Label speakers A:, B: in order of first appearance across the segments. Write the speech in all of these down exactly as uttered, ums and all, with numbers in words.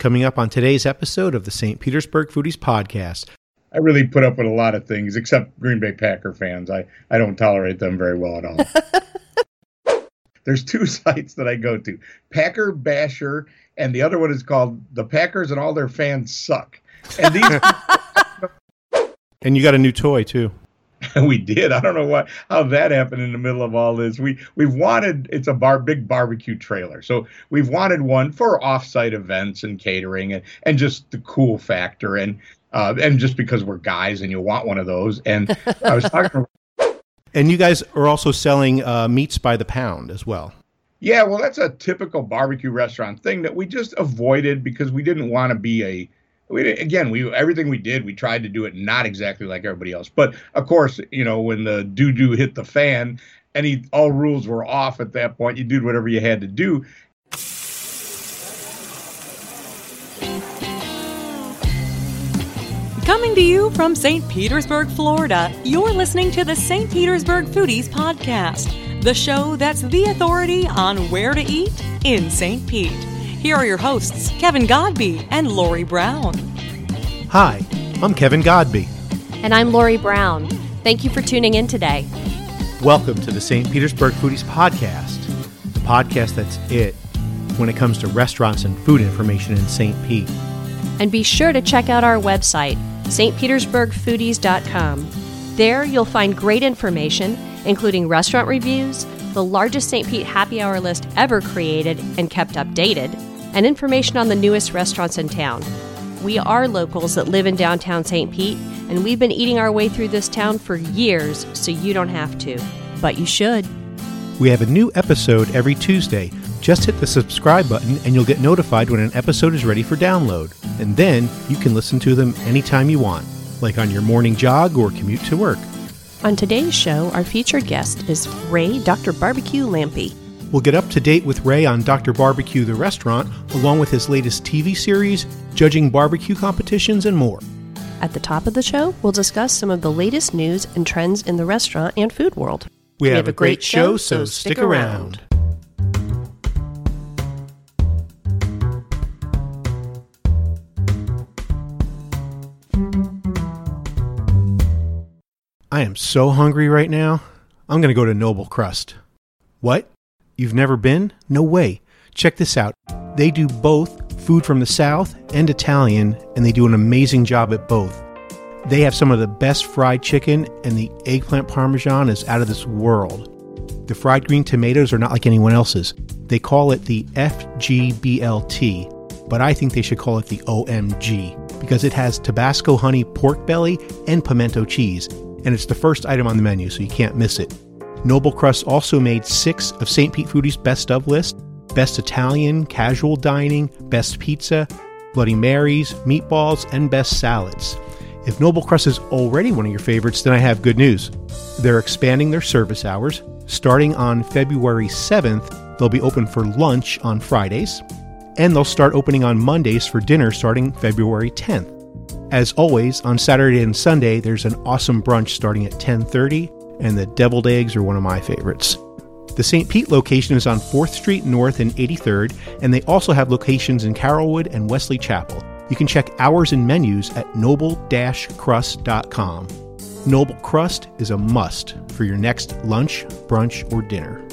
A: Coming up on today's episode of the Saint Petersburg Foodies Podcast.
B: I really put up with a lot of things, except Green Bay Packer fans. I, I don't tolerate them very well at all. There's two sites that I go to, Packer Basher, and the other one is called The Packers and All Their Fans Suck. And these
A: And you got a new toy, too.
B: We did. I don't know what how that happened in the middle of all this. We we've wanted it's a bar big barbecue trailer. So we've wanted one for off-site events and catering and, and just the cool factor and uh, and just because we're guys and you want one of those. And I was talking
A: And you guys are also selling uh, meats by the pound as well.
B: Yeah, well, that's a typical barbecue restaurant thing that we just avoided because we didn't want to be a We, again, we everything we did, we tried to do it not exactly like everybody else. But, of course, you know, when the doo-doo hit the fan, any all rules were off at that point. You did whatever you had to do.
C: Coming to you from Saint Petersburg, Florida, you're listening to the Saint Petersburg Foodies Podcast, the show that's the authority on where to eat in Saint Pete. Here are your hosts, Kevin Godby and Lori Brown.
A: Hi, I'm Kevin Godby.
D: And I'm Lori Brown. Thank you for tuning in today.
A: Welcome to the Saint Petersburg Foodies Podcast, the podcast that's it when it comes to restaurants and food information in Saint Pete.
D: And be sure to check out our website, s t petersburg foodies dot com. There you'll find great information, including restaurant reviews, the largest Saint Pete happy hour list ever created and kept updated, and information on the newest restaurants in town. We are locals that live in downtown Saint Pete, and we've been eating our way through this town for years, so you don't have to. But you should.
A: We have a new episode every Tuesday. Just hit the subscribe button and you'll get notified when an episode is ready for download. And then you can listen to them anytime you want, like on your morning jog or commute to work.
D: On today's show, our featured guest is Ray Doctor Barbecue Lampe.
A: We'll get up to date with Ray on Doctor Barbecue the restaurant, along with his latest T V series, judging barbecue competitions, and more.
D: At the top of the show, we'll discuss some of the latest news and trends in the restaurant and food world.
A: We, we have, have a great, great show, so stick around. around. I am so hungry right now. I'm going to go to Noble Crust. What? You've never been? No way. Check this out. They do both food from the South and Italian, and they do an amazing job at both. They have some of the best fried chicken, and the eggplant parmesan is out of this world. The fried green tomatoes are not like anyone else's. They call it the F G B L T, but I think they should call it the O M G, because it has Tabasco honey pork belly and pimento cheese. And it's the first item on the menu, so you can't miss it. Noble Crust also made six of Saint Pete Foodies' best of list: Best Italian, Casual Dining, Best Pizza, Bloody Marys, Meatballs, and Best Salads. If Noble Crust is already one of your favorites, then I have good news. They're expanding their service hours. Starting on February seventh, they'll be open for lunch on Fridays, and they'll start opening on Mondays for dinner starting February tenth. As always, on Saturday and Sunday, there's an awesome brunch starting at ten thirty, and the deviled eggs are one of my favorites. The Saint Pete location is on fourth Street North and eighty-third, and they also have locations in Carrollwood and Wesley Chapel. You can check hours and menus at noble dash crust dot com. Noble Crust is a must for your next lunch, brunch, or dinner.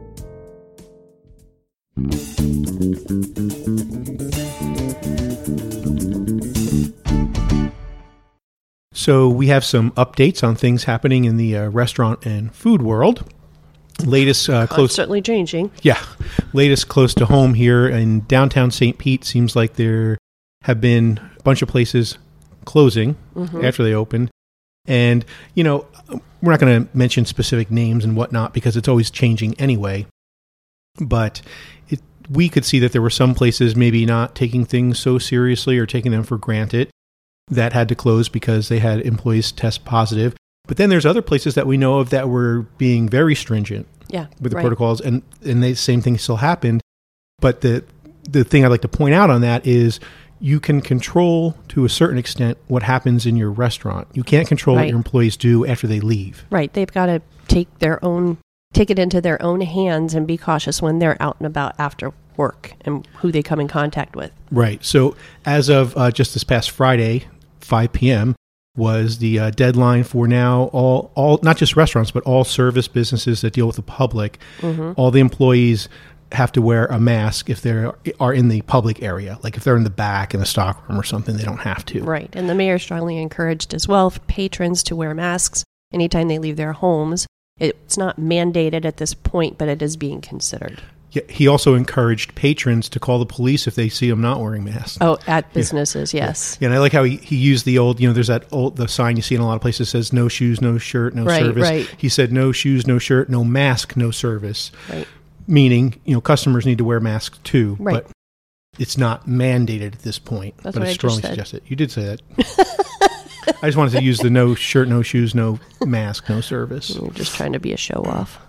A: So we have some updates on things happening in the uh, restaurant and food world. Latest uh, close,
D: constantly changing.
A: Yeah, latest close to home here in downtown Saint Pete. Seems like there have been a bunch of places closing mm-hmm. after they opened, and you know we're not going to mention specific names and whatnot because it's always changing anyway. But it, we could see that there were some places maybe not taking things so seriously or taking them for granted, that had to close because they had employees test positive. But then there's other places that we know of that were being very stringent
D: yeah,
A: with the
D: right.
A: protocols, and, and the same thing still happened. But the the thing I'd like to point out on that is you can control, to a certain extent, what happens in your restaurant. You can't control right. what your employees do after they leave.
D: Right. They've got to take their own, take it into their own hands and be cautious when they're out and about after work and who they come in contact with.
A: Right. So as of uh, just this past Friday, five p.m., was the uh, deadline for now all, all not just restaurants, but all service businesses that deal with the public. Mm-hmm. All the employees have to wear a mask if they are in the public area. Like if they're in the back in the stockroom or something, they don't have to.
D: Right. And the mayor strongly encouraged as well for patrons to wear masks anytime they leave their homes. It's not mandated at this point, but it is being considered.
A: Yeah, he also encouraged patrons to call the police if they see them not wearing masks.
D: Oh, at businesses, yeah. yes.
A: Yeah, and I like how he, he used the old, you know, there's that old, the sign you see in a lot of places that says no shoes, no shirt, no
D: right,
A: service.
D: Right.
A: He said no shoes, no shirt, no mask, no service.
D: Right.
A: Meaning, you know, customers need to wear masks too,
D: right.
A: but it's not mandated at this point.
D: That's
A: but
D: what
A: it's
D: I
A: strongly
D: just said.
A: suggested. You did say that. I just wanted to use the no shirt, no shoes, no mask, no service.
D: You're just trying to be a show off.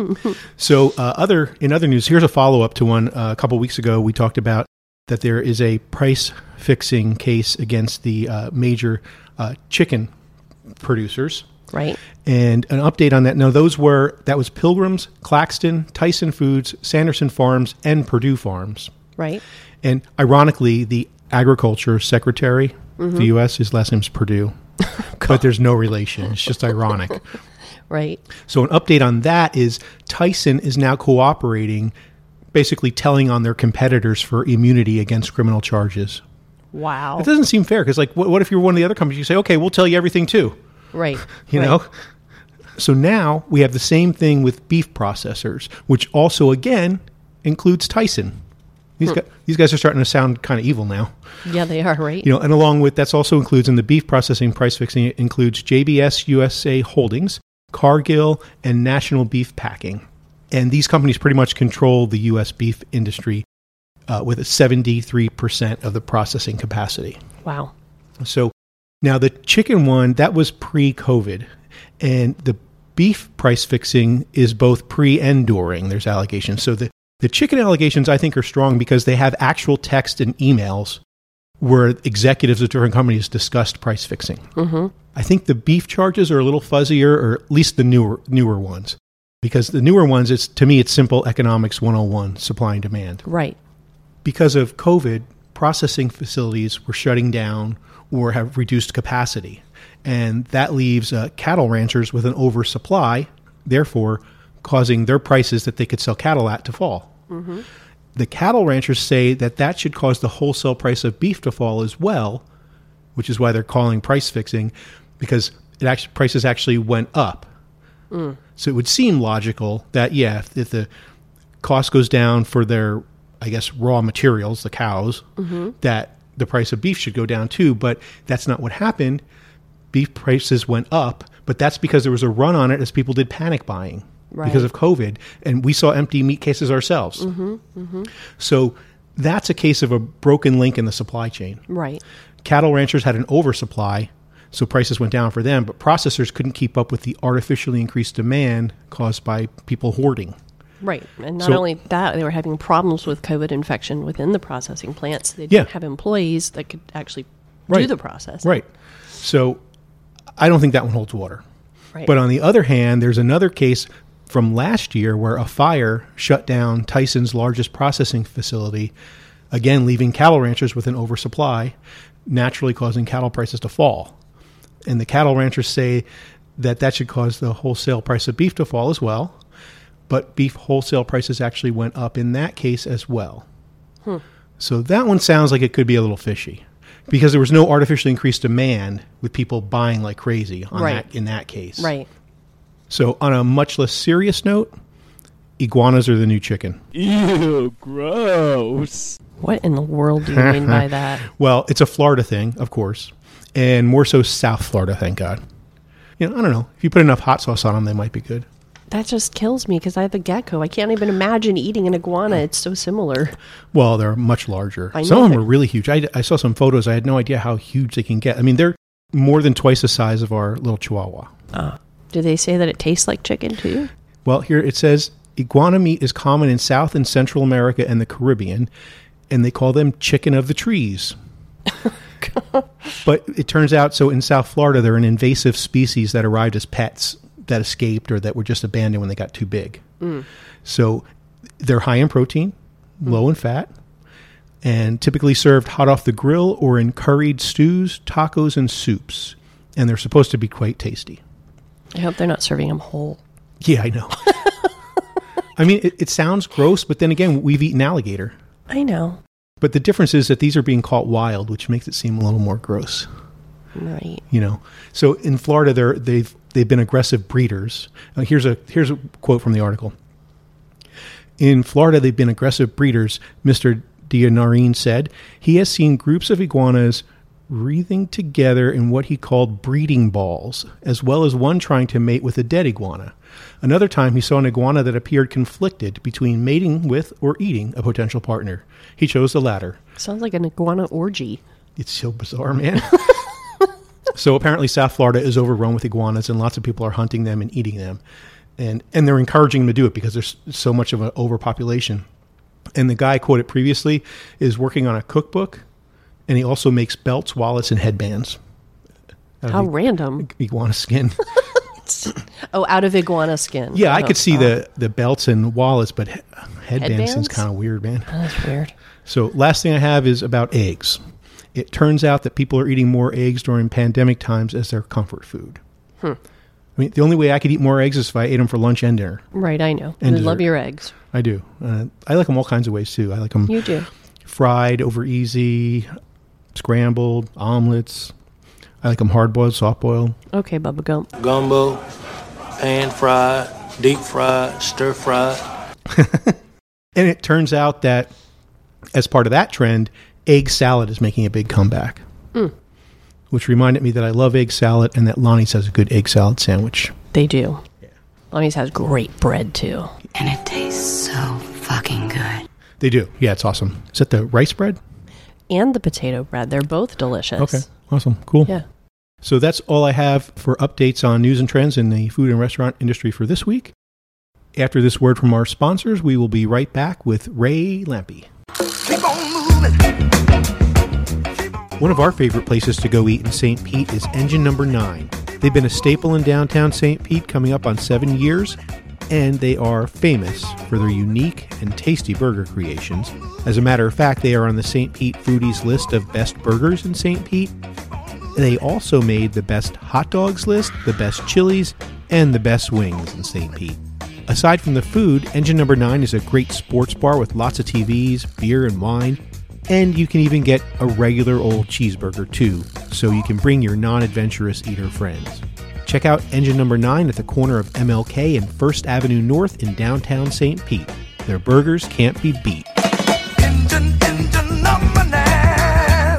A: So uh, other in other news, here's a follow-up to one uh, a couple weeks ago. We talked about that there is a price-fixing case against the uh, major uh, chicken producers.
D: Right.
A: And an update on that. Now, those were, that was Pilgrim's, Claxton, Tyson Foods, Sanderson Farms, and Purdue Farms.
D: Right.
A: And ironically, the Agriculture Secretary mm-hmm. of the U S, his last name's Purdue. But there's no relation. It's just ironic.
D: Right.
A: So an update on that is Tyson is now cooperating, basically telling on their competitors for immunity against criminal charges.
D: Wow.
A: It doesn't seem fair because, like, what, what if you're one of the other companies? You say, okay, we'll tell you everything too.
D: Right.
A: You
D: right.
A: know? So now we have the same thing with beef processors, which also, again, includes Tyson. These, hmm. guys, these guys are starting to sound kind of evil now.
D: Yeah, they are, right?
A: You know, and along with, that's also includes in the beef processing price fixing, it includes J B S U S A Holdings, Cargill, and National Beef Packing. And these companies pretty much control the U S beef industry uh, with a seventy-three percent of the processing capacity.
D: Wow.
A: So now the chicken one, that was pre-COVID. And the beef price fixing is both pre and during. There's allegations. So the, the chicken allegations, I think, are strong because they have actual text and emails where executives of different companies discussed price fixing.
D: Mm-hmm.
A: I think the beef charges are a little fuzzier, or at least the newer newer ones. Because the newer ones, it's to me, it's simple economics one oh one, supply and demand.
D: Right.
A: Because of COVID, processing facilities were shutting down or have reduced capacity. And that leaves uh, cattle ranchers with an oversupply, therefore causing their prices that they could sell cattle at to fall.
D: Mm-hmm.
A: The cattle ranchers say that that should cause the wholesale price of beef to fall as well, which is why they're calling price fixing, because it actually, prices actually went up.
D: Mm.
A: So it would seem logical that, yeah, if, if the cost goes down for their, I guess, raw materials, the cows,
D: mm-hmm.
A: that the price of beef should go down too. But that's not what happened. Beef prices went up, but that's because there was a run on it as people did panic buying right. because of COVID. And we saw empty meat cases ourselves.
D: Mm-hmm. Mm-hmm.
A: So that's a case of a broken link in the supply chain.
D: Right.
A: Cattle ranchers had an oversupply, so prices went down for them, but processors couldn't keep up with the artificially increased demand caused by people hoarding.
D: Right. And not
A: so,
D: only that, they were having problems with COVID infection within the processing plants. They didn't
A: yeah.
D: have employees that could actually
A: right.
D: do the process.
A: Right. So I don't think that one holds water.
D: Right.
A: But on the other hand, there's another case from last year where a fire shut down Tyson's largest processing facility, again, leaving cattle ranchers with an oversupply, naturally causing cattle prices to fall. And the cattle ranchers say that that should cause the wholesale price of beef to fall as well. But beef wholesale prices actually went up in that case as well.
D: Hmm.
A: So that one sounds like it could be a little fishy because there was no artificially increased demand with people buying like crazy on
D: right.
A: that, in that case.
D: Right.
A: So on a much less serious note, iguanas are the new chicken.
E: Ew, gross.
D: What in the world do you mean by that?
A: Well, it's a Florida thing, of course, and more so South Florida, thank God. You know, I don't know. If you put enough hot sauce on them, they might be good.
D: That just kills me because I have a gecko. I can't even imagine eating an iguana. It's so similar.
A: Well, they're much larger.
D: I know
A: some of them are really huge. I, I saw some photos. I had no idea how huge they can get. I mean, they're more than twice the size of our little chihuahua.
D: Uh, do they say that it tastes like chicken too?
A: Well, here it says iguana meat is common in South and Central America and the Caribbean, and they call them chicken of the trees. But it turns out, so in South Florida, they're an invasive species that arrived as pets that escaped or that were just abandoned when they got too big.
D: Mm.
A: So they're high in protein. low in fat, and typically served hot off the grill or in curried stews, tacos, and soups. And they're supposed to be quite tasty.
D: I hope they're not serving them whole.
A: Yeah, I know. I mean, it, it sounds gross, but then again, we've eaten alligator.
D: I know.
A: But the difference is that these are being caught wild, which makes it seem a little more gross.
D: Right.
A: You know, so in Florida, they're, they've they've been aggressive breeders. Uh, here's a here's a quote from the article. In Florida, they've been aggressive breeders. Mister Dianarin said he has seen groups of iguanas wreathing together in what he called breeding balls, as well as one trying to mate with a dead iguana. Another time, he saw an iguana that appeared conflicted between mating with or eating a potential partner. He chose the latter.
D: Sounds like an iguana orgy.
A: It's so bizarre, man. So apparently South Florida is overrun with iguanas, and lots of people are hunting them and eating them. And and they're encouraging them to do it because there's so much of an overpopulation. And the guy quoted previously is working on a cookbook, and he also makes belts, wallets, and headbands.
D: How random.
A: Iguana skin.
D: Oh, out of iguana skin.
A: Yeah, I
D: oh,
A: could see
D: oh.
A: the, the belts and wallets, but he- headbands,
D: Headbands?
A: seems kind of weird, man.
D: Oh, that's weird.
A: So last thing I have is about eggs. It turns out that people are eating more eggs during pandemic times as their comfort food.
D: Hmm.
A: I mean, the only way I could eat more eggs is if I ate them for lunch and dinner.
D: Right, I know.
A: And
D: I love
A: dessert.
D: your eggs.
A: I do. Uh, I like them all kinds of ways, too. I like them
D: You do.
A: fried, over easy, scrambled, omelets. I like them hard-boiled, soft-boiled.
D: Okay, Bubba Gump.
F: Gumbo, pan fried, deep fried, stir fried.
A: And it turns out that as part of that trend, egg salad is making a big comeback.
D: Mm.
A: Which reminded me that I love egg salad and that Lonnie's has a good egg salad sandwich.
D: They do. Yeah. Lonnie's has great bread, too.
G: And it tastes so fucking good.
A: They do. Yeah, it's awesome. Is that the rice bread?
D: And the potato bread. They're both delicious.
A: Okay. Awesome. Cool.
D: Yeah.
A: So that's all I have for updates on news and trends in the food and restaurant industry for this week. After this word from our sponsors, we will be right back with Ray Lampe.
H: Keep on moving.
A: One of our favorite places to go eat in Saint Pete is Engine Number nine. They've been a staple in downtown Saint Pete coming up on seven years, and they are famous for their unique and tasty burger creations. As a matter of fact, they are on the Saint Pete Foodies list of best burgers in Saint Pete. They also made the best hot dogs list, the best chilies, and the best wings in Saint Pete. Aside from the food, Engine Number nine is a great sports bar with lots of T Vs, beer, and wine. And you can even get a regular old cheeseburger, too, so you can bring your non-adventurous eater friends. Check out Engine Number nine at the corner of M L K and First Avenue North in downtown Saint Pete. Their burgers can't be beat.
H: Engine, engine number nine.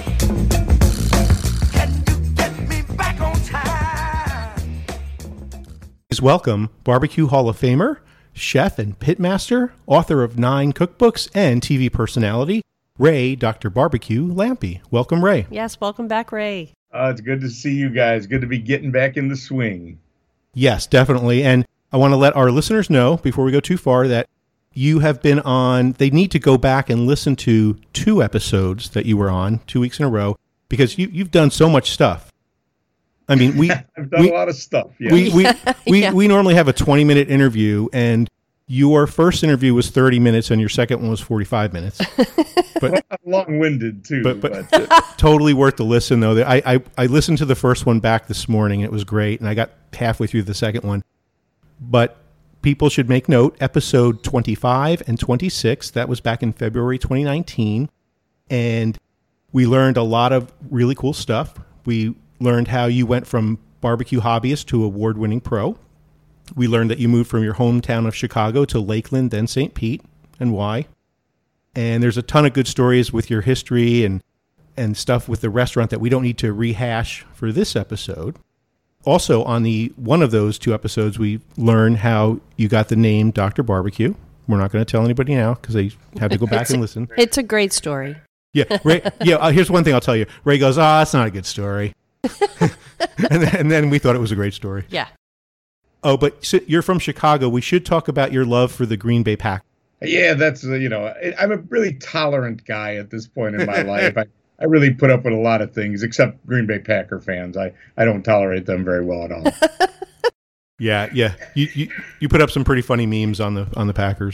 H: Can you get me back on time?
A: Please welcome Barbecue Hall of Famer, chef and pitmaster, author of nine cookbooks, and T V personality, Ray Doctor Barbecue Lampe. Welcome, Ray.
D: Yes, welcome back, Ray.
B: Uh, it's good to see you guys. Good to be getting back in the swing.
A: Yes, definitely. And I want to let our listeners know, before we go too far, that you have been on, they need to go back and listen to two episodes that you were on two weeks in a row, because you, you've done so much stuff. I mean, we
B: I've done
A: we,
B: a lot of stuff. Yeah.
A: we we we,
D: Yeah.
A: we normally have a twenty minute interview, and your first interview was thirty minutes, and your second one was forty-five minutes. But
B: long-winded too.
A: but but totally worth the listen, though. I, I I listened to the first one back this morning. It was great, and I got halfway through the second one. But people should make note: episode twenty-five and twenty-six. That was back in February twenty nineteen, and we learned a lot of really cool stuff. We learned how you went from barbecue hobbyist to award-winning pro. We learned that you moved from your hometown of Chicago to Lakeland, then Saint Pete, and why. And there's a ton of good stories with your history and and stuff with the restaurant that we don't need to rehash for this episode. Also, on the one of those two episodes, we learn how you got the name Doctor Barbecue. We're not going to tell anybody now because they have to go back and listen.
D: It's a great story.
A: Yeah, Ray, yeah. Uh, here's one thing I'll tell you. Ray goes, "Ah, oh, it's not a good story," and, then, and then we thought it was a great story.
D: Yeah.
A: Oh, but so you're from Chicago. We should talk about your love for the Green Bay Packers.
B: Yeah, that's, uh, you know, I'm a really tolerant guy at this point in my life. I, I really put up with a lot of things, except Green Bay Packer fans. I, I don't tolerate them very well at all.
A: Yeah, yeah. You, you you put up some pretty funny memes on the on the Packers.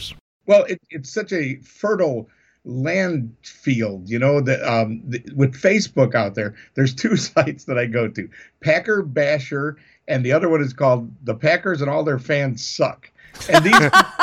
B: Well, it, it's such a fertile land field, you know, that um, the, with Facebook out there, there's two sites that I go to, Packer Basher, and the other one is called The Packers and All Their Fans Suck. And these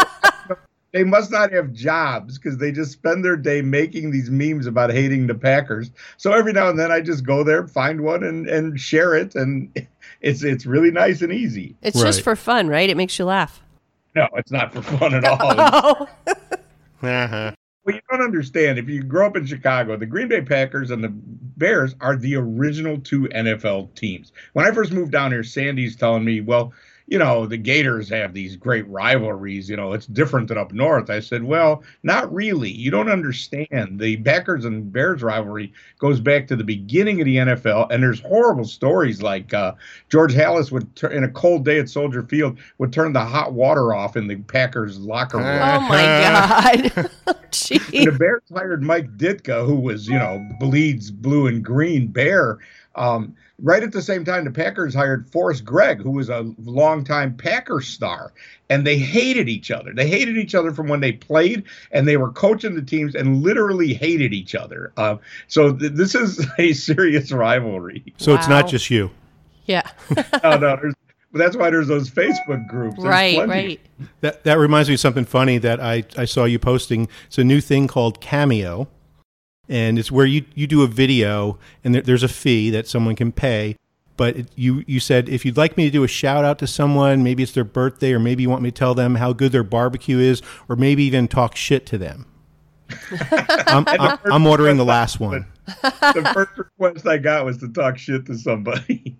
B: they must not have jobs because they just spend their day making these memes about hating the Packers. So every now and then I just go there, find one, and, and share it, and it's it's really nice and easy.
D: It's
A: Right.
D: just for fun, right? It makes you laugh.
B: No, it's not for fun at all.
D: Oh.
A: Uh-huh.
B: Well, you don't understand. If you grow up in Chicago, the Green Bay Packers and the Bears are the original two N F L teams. When I first moved down here, Sandy's telling me, well, you know, the Gators have these great rivalries. You know, it's different than up north. I said, well, not really. You don't understand. The Packers and Bears rivalry goes back to the beginning of the N F L, and there's horrible stories like uh, George Halas would, tur- in a cold day at Soldier Field, would turn the hot water off in the Packers locker room.
D: Oh, my God. Gee.
B: The Bears hired Mike Ditka, who was, you know, bleeds blue and green Bear. Um, right at the same time, the Packers hired Forrest Gregg, who was a longtime Packer star, and they hated each other. They hated each other from when they played, and they were coaching the teams and literally hated each other. Uh, so th- this is a serious rivalry.
A: So it's not
D: Wow.
A: just you.
D: Yeah.
B: no, no, there's, but that's why there's those Facebook groups. There's
D: right,
B: plenty.
D: right.
A: That that reminds me of something funny that I, I saw you posting. It's a new thing called Cameo, and it's where you, you do a video, and there, there's a fee that someone can pay. But it, you you said if you'd like me to do a shout out to someone, maybe it's their birthday, or maybe you want me to tell them how good their barbecue is, or maybe even talk shit to them. I'm, I'm, I'm ordering the last one.
B: The first request I got was to talk shit to somebody.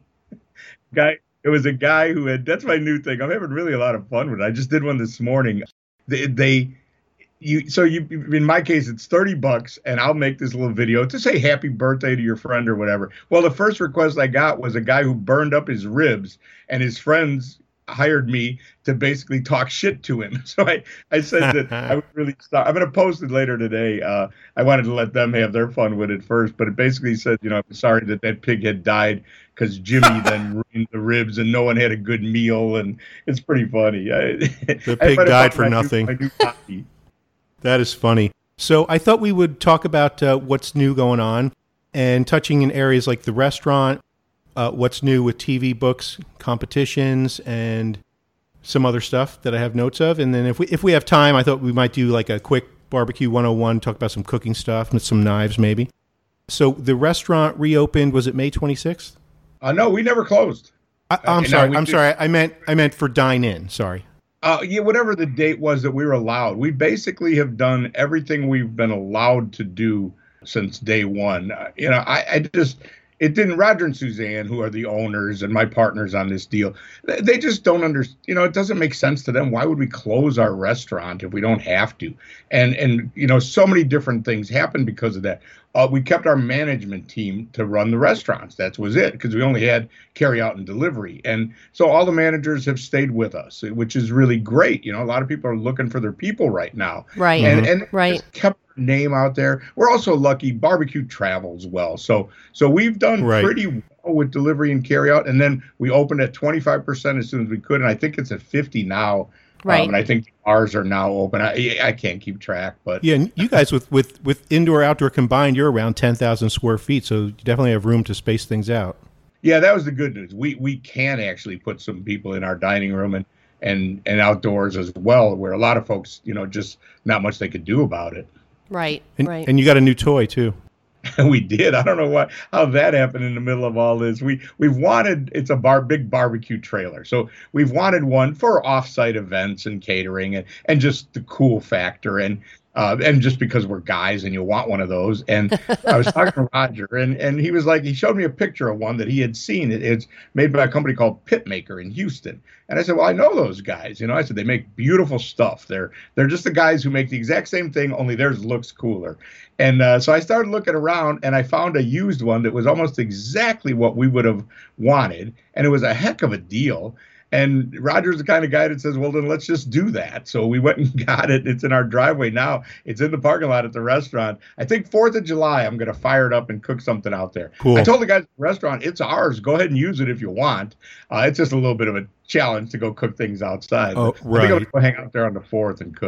B: Guy, it was a guy who had. That's my new thing. I'm having really a lot of fun with it. I just did one this morning. They, they you. So you, in my case, it's thirty bucks, and I'll make this little video to say happy birthday to your friend or whatever. Well, the first request I got was a guy who burned up his ribs, and his friends hired me to basically talk shit to him. So I, I said that I would really stop. I'm going to post it later today. Uh, I wanted to let them have their fun with it first, but it basically said, you know, I'm sorry that that pig had died because Jimmy then ruined the ribs and no one had a good meal. And it's pretty funny. I,
A: The pig
B: I
A: died for
B: my new-
A: nothing.
B: my new copy.
A: That is funny. So I thought we would talk about uh, what's new going on and touching in areas like the restaurant, uh, what's new with T V, books, competitions, and some other stuff that I have notes of. And then if we if we have time, I thought we might do like a quick barbecue one oh one, talk about some cooking stuff with some knives maybe. So the restaurant reopened, was it May twenty-sixth?
B: Uh, no, we never closed.
A: I, I'm
B: Uh,
A: sorry.
B: no, we
A: I'm
B: did-
A: sorry. I meant I meant for dine in. Sorry.
B: Uh, yeah, whatever the date was that we were allowed. We basically have done everything we've been allowed to do since day one. Uh, you know, I, I just, it didn't, Roger and Suzanne, who are the owners and my partners on this deal, they, they just don't understand, you know, it doesn't make sense to them. Why would we close our restaurant if we don't have to? And, and you know, so many different things happened because of that. Uh, we kept our management team to run the restaurants. That was it, because we only had carry out and delivery. And so all the managers have stayed with us, which is really great. You know, a lot of people are looking for their people right now.
D: Right.
B: And, and
D: Right.
B: just kept our name out there. We're also lucky barbecue travels well. So so we've done
A: Right.
B: pretty well with delivery and carry out. And then we opened at twenty-five percent as soon as we could. And I think it's at fifty now.
D: Right.
B: Um, and I think ours are now open. I, I can't keep track, but
A: Yeah, and you guys with, with, with indoor outdoor combined, you're around ten thousand square feet, so you definitely have room to space things out.
B: yeah, that was the good news. We we can actually put some people in our dining room and, and, and outdoors as well, where a lot of folks, you know, just not much they could do about it.
D: Right.
A: And,
D: right.
A: and you got a new toy too.
B: And we did. I don't know what how that happened in the middle of all this. We we've wanted it's a bar big barbecue trailer. So we've wanted one for off-site events and catering and, and just the cool factor and uh, and just because we're guys and you want one of those. And I was talking to Roger and, and he was like, he showed me a picture of one that he had seen. It, it's made by a company called Pitmaker in Houston. And I said, well, I know those guys. You know, I said, they make beautiful stuff. They're they're just the guys who make the exact same thing, only theirs looks cooler. And uh, so I started looking around and I found a used one that was almost exactly what we would have wanted. And it was a heck of a deal. And Roger's the kind of guy that says, well, then let's just do that. So we went and got it. It's in our driveway now. It's in the parking lot at the restaurant. I think fourth of July, I'm going to fire it up and cook something out there.
A: Cool.
B: I told the guys at the restaurant, it's ours. Go ahead and use it if you want. Uh, it's just a little bit of a challenge to go cook things outside.
A: Oh,
B: But I think I'm
A: right.
B: going to go hang out there on the fourth and cook.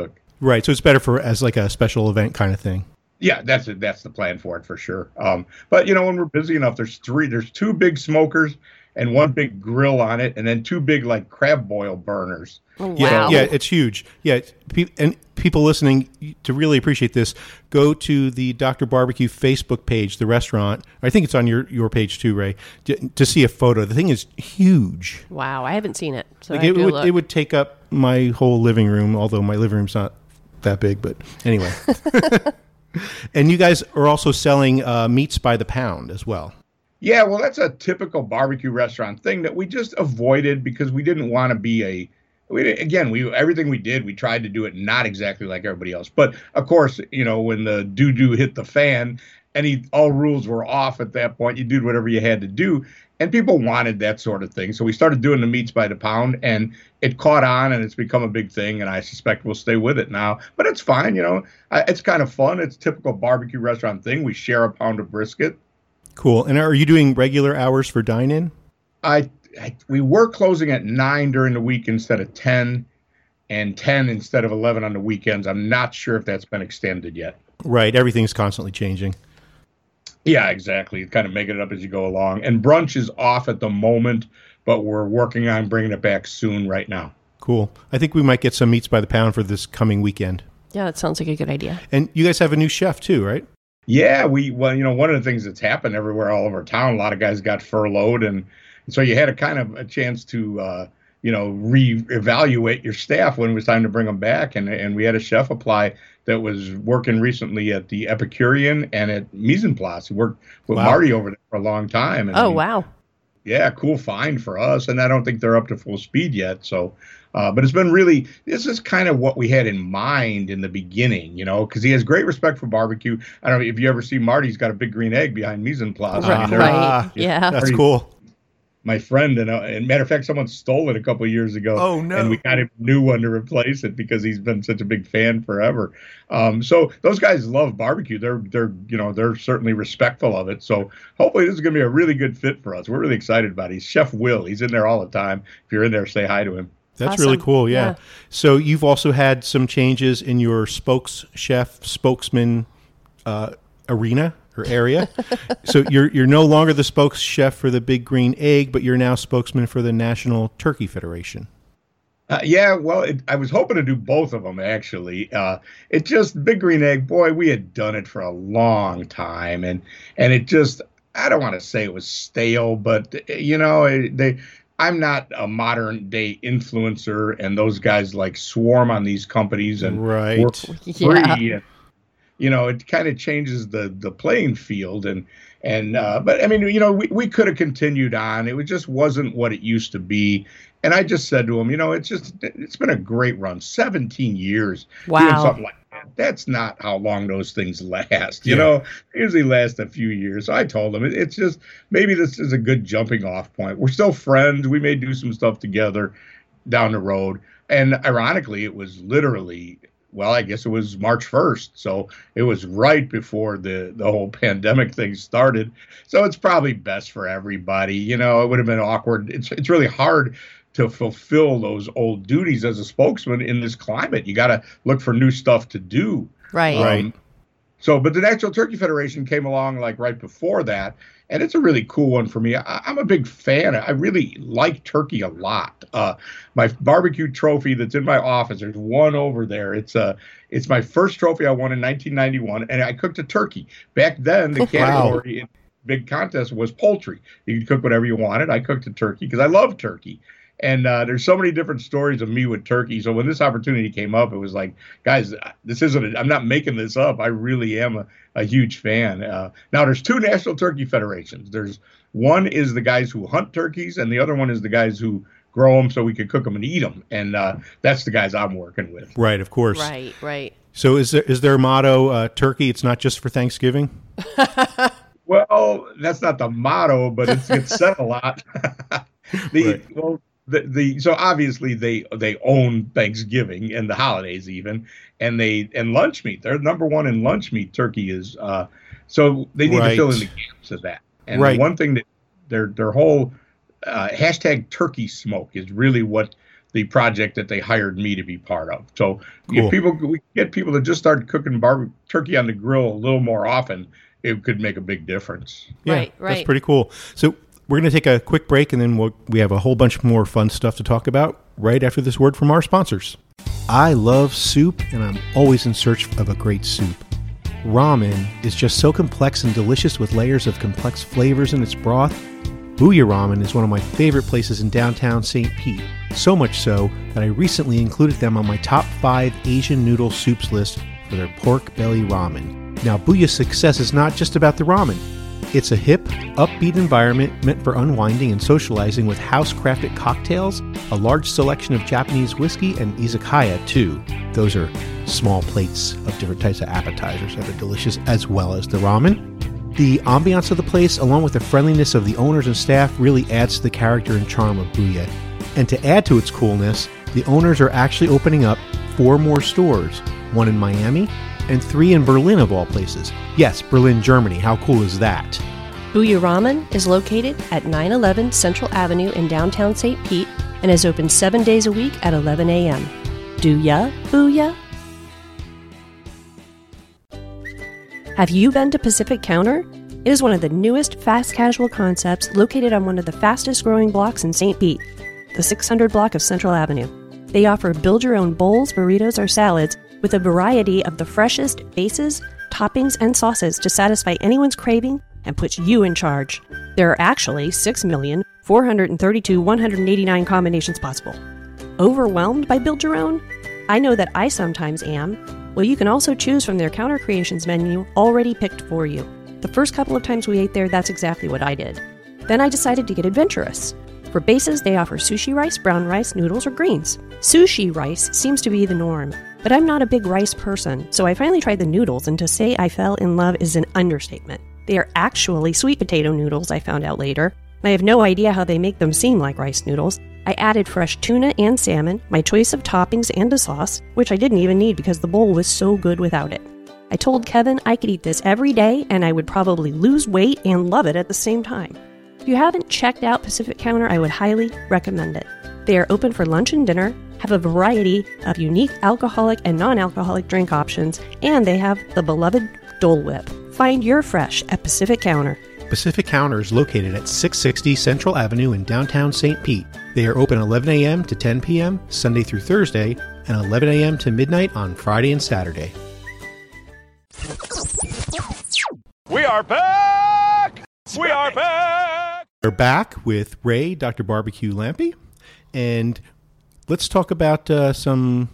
A: Right. So it's better for as like a special event kind of thing.
B: Yeah, that's it. That's the plan for it for sure. Um, but you know, when we're busy enough, there's three, there's two big smokers and one big grill on it, and then two big like crab boil burners.
D: Oh, wow.
A: Yeah, yeah, it's huge. Yeah, pe- and people listening, to really appreciate this, go to the Doctor Barbecue Facebook page, the restaurant. I think it's on your, your page too, Ray, to, to see a photo. The thing is huge.
D: Wow, I haven't seen it. So
A: Like
D: I
A: it
D: have to
A: would
D: look.
A: it would take up my whole living room, although my living room's not that big. But anyway, and you guys are also selling uh, meats by the pound as well.
B: Yeah, well, that's a typical barbecue restaurant thing that we just avoided because we didn't want to be a. We, again, we everything we did, we tried to do it not exactly like everybody else. But of course, you know, when the doo doo hit the fan, any all rules were off at that point. You did whatever you had to do, and people wanted that sort of thing. So we started doing the meats by the pound, and it caught on, and it's become a big thing. And I suspect we'll stay with it now. But it's fine, you know. I, it's kind of fun. It's a typical barbecue restaurant thing. We share a pound of brisket.
A: Cool. And are you doing regular hours for dine-in?
B: I, I we were closing at nine during the week instead of ten, and ten instead of eleven on the weekends. I'm not sure if that's been extended yet.
A: Right. Everything's constantly changing.
B: Yeah, exactly. Kind of making it up as you go along. And brunch is off at the moment, but we're working on bringing it back soon right now.
A: Cool. I think we might get some meats by the pound for this coming weekend.
D: Yeah, that sounds like a good idea.
A: And you guys have a new chef too, right?
B: Yeah, we well, you know, one of the things that's happened everywhere all over town, a lot of guys got furloughed, and so you had a kind of a chance to, uh, you know, reevaluate your staff when it was time to bring them back, and and we had a chef apply that was working recently at the Epicurean and at Mise en Place. He worked with
A: Wow.
B: Marty over there for a long time. And
D: Oh, wow.
B: Yeah, cool find for us, and I don't think they're up to full speed yet. So, uh, but it's been really, this is kind of what we had in mind in the beginning, you know, because he has great respect for barbecue. I don't know if you ever see Marty's got a big green egg behind Mise en Place. I mean, they're-
D: Right. Yeah.
A: That's cool.
B: My friend, and, uh, and matter of fact, someone stole it a couple of years ago.
A: Oh, no.
B: And we got him a new one to replace it because he's been such a big fan forever. Um, so those guys love barbecue. They're they're you know they're certainly respectful of it. So hopefully this is going to be a really good fit for us. We're really excited about it. He's Chef Will. He's in there all the time. If you're in there, say hi to him.
A: That's
D: Awesome.
A: really cool. Yeah.
D: Yeah.
A: So you've also had some changes in your spokes chef, spokesman uh, arena or area. So you're you're no longer the spokes chef for the Big Green Egg, but you're now spokesman for the National Turkey Federation.
B: Uh, yeah, well, it, I was hoping to do both of them, actually. Uh, it just, Big Green Egg, boy, we had done it for a long time. And, and it just, I don't want to say it was stale, but, you know, it, they, I'm not a modern day influencer, and those guys like swarm on these companies and
A: Right.
B: work for
D: Yeah.
B: free. And, you know, it kind of changes the, the playing field. And, and, uh, but I mean, you know, we, we could have continued on. It just wasn't what it used to be. And I just said to him, you know, it's just, it's been a great run, seventeen years doing
D: Wow.
B: something like that. That's not how long those things last. You
A: Yeah.
B: know, they usually last a few years. So I told him, it, it's just, maybe this is a good jumping off point. We're still friends. We may do some stuff together down the road. And ironically, it was literally, well, I guess it was March first. So it was right before the, the whole pandemic thing started. So it's probably best for everybody. You know, it would have been awkward. It's it's really hard to fulfill those old duties as a spokesman in this climate. You got to look for new stuff to do.
D: Right.
B: Um, so, but the National Turkey Federation came along like right before that, and it's a really cool one for me. I, I'm a big fan. I really like turkey a lot. Uh, my barbecue trophy that's in my office, there's one over there. It's uh, it's my first trophy I won in nineteen ninety-one, and I cooked a turkey. Back then, the category in big contest was poultry. You could cook whatever you wanted. I cooked a turkey because I love turkey. And uh, there's so many different stories of me with turkey. So when this opportunity came up, it was like, guys, this isn't, a, I'm not making this up. I really am a, a huge fan. Uh, now, there's two National Turkey Federations. There's one is the guys who hunt turkeys, and the other one is the guys who grow them so we could cook them and eat them. And uh, that's the guys I'm working with.
A: Right, of course.
D: Right, right.
A: So is there is their motto uh, turkey? It's not just for Thanksgiving.
B: Well, that's not the motto, but it's, it's said a lot. the
A: Right.
B: well, the, the so obviously they they own Thanksgiving and the holidays even, and they and lunch meat. They're number one in lunch meat. Turkey is uh, so they need
A: Right.
B: to fill in the gaps of that. And
A: Right.
B: the one thing that their their whole uh, hashtag turkey smoke is really what the project that they hired me to be part of. So
A: Cool.
B: if people we get people to just start cooking bar- turkey on the grill a little more often, it could make a big difference.
A: Yeah,
D: Right, right.
A: That's pretty cool. So we're going to take a quick break, and then we'll, we have a whole bunch more fun stuff to talk about right after this word from our sponsors. I love soup, and I'm always in search of a great soup. Ramen is just so complex and delicious with layers of complex flavors in its broth. Booyah Ramen is one of my favorite places in downtown Saint Pete, so much so that I recently included them on my top five Asian noodle soups list for their pork belly ramen. Now, Booyah's success is not just about the ramen. It's a hip, upbeat environment meant for unwinding and socializing with house-crafted cocktails, a large selection of Japanese whiskey, and izakaya, too. Those are small plates of different types of appetizers that are delicious, as well as the ramen. The ambiance of the place, along with the friendliness of the owners and staff, really adds to the character and charm of Booyah. And to add to its coolness, the owners are actually opening up four more stores, one in Miami and three in Berlin of all places. Yes, Berlin, Germany. How cool is that?
D: Booyah Ramen is located at nine eleven Central Avenue in downtown Saint Pete and is open seven days a week at eleven a.m. Do ya, Booyah? Have you been to Pacific Counter? It is one of the newest fast casual concepts located on one of the fastest growing blocks in Saint Pete, the six hundred block of Central Avenue. They offer build-your-own bowls, burritos, or salads with a variety of the freshest bases, toppings, and sauces to satisfy anyone's craving and put you in charge. There are actually six million four hundred thirty-two thousand one hundred eighty-nine combinations possible. Overwhelmed by Build Your Own? I know that I sometimes am. Well, you can also choose from their Counter Creations menu already picked for you. The first couple of times we ate there, that's exactly what I did. Then I decided to get adventurous. For bases, they offer sushi rice, brown rice, noodles, or greens. Sushi rice seems to be the norm, but I'm not a big rice person, so I finally tried the noodles, and to say I fell in love is an understatement. They are actually sweet potato noodles, I found out later. I have no idea how they make them seem like rice noodles. I added fresh tuna and salmon, my choice of toppings, and a sauce, which I didn't even need because the bowl was so good without it. I told Kevin I could eat this every day and I would probably lose weight and love it at the same time. If you haven't checked out Pacific Counter, I would highly recommend it. They are open for lunch and dinner, have a variety of unique alcoholic and non-alcoholic drink options, and they have the beloved Dole Whip. Find your fresh at Pacific Counter.
A: Pacific Counter is located at six sixty Central Avenue in downtown Saint Pete. They are open eleven a.m. to ten p.m. Sunday through Thursday and eleven a.m. to midnight on Friday and Saturday.
H: We are back! We are back!
A: We're back with Ray, Doctor Barbecue Lampy, and let's talk about uh, some